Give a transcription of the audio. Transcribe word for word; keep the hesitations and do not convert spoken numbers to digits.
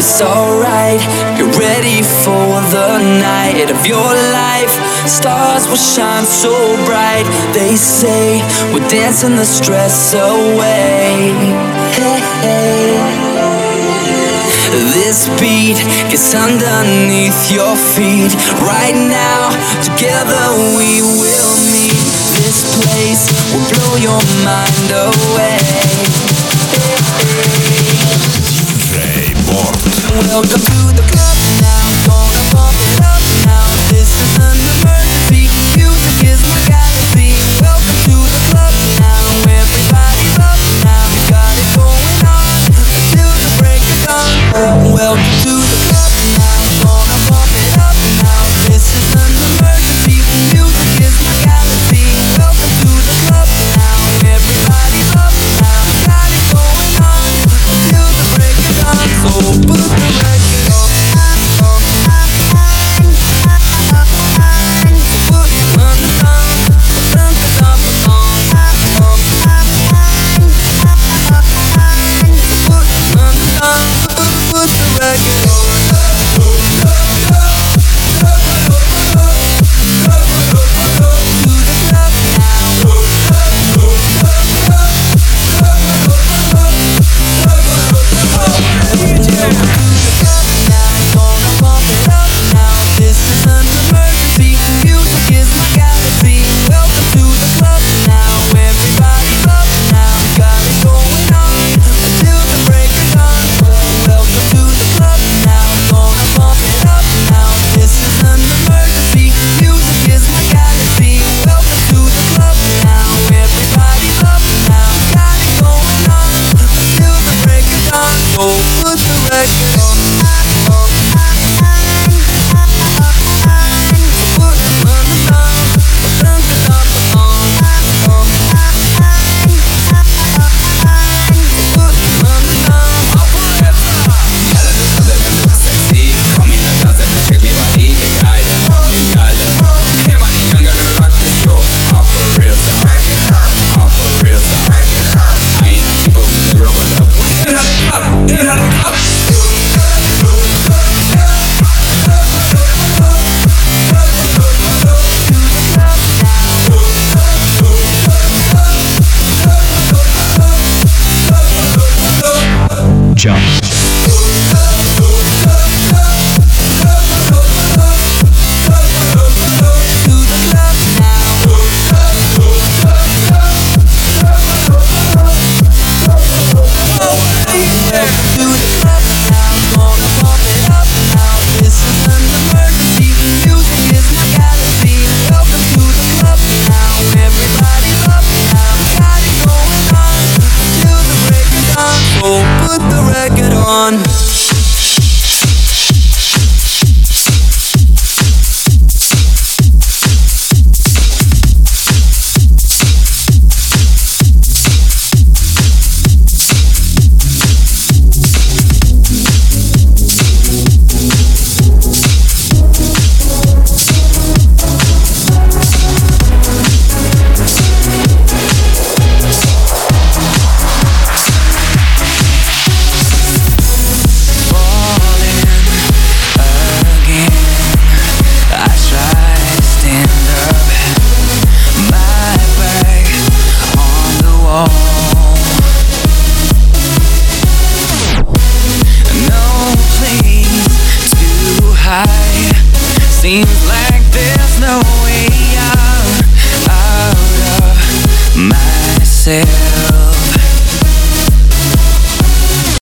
it's alright. Get ready for the night of your life. Stars will shine so bright. They say we're dancing the stress away. Hey, hey. This beat gets underneath your feet. Right now, together we will meet. This place will blow your mind away. D J Bort. Welcome to the club now, gonna pump it up now. This is an emergency, music is my galaxy. Welcome to the club now, everybody's up now. We got it going on until the break of dawn. Welcome to the club now, gonna pump it up now. This is an emergency, music is my galaxy. Welcome to the club now, everybody's up now. We got it going on until the break of dawn. So put the record on. Put the record on. Jump. Put the record on. Seems like there's no way out, out of myself.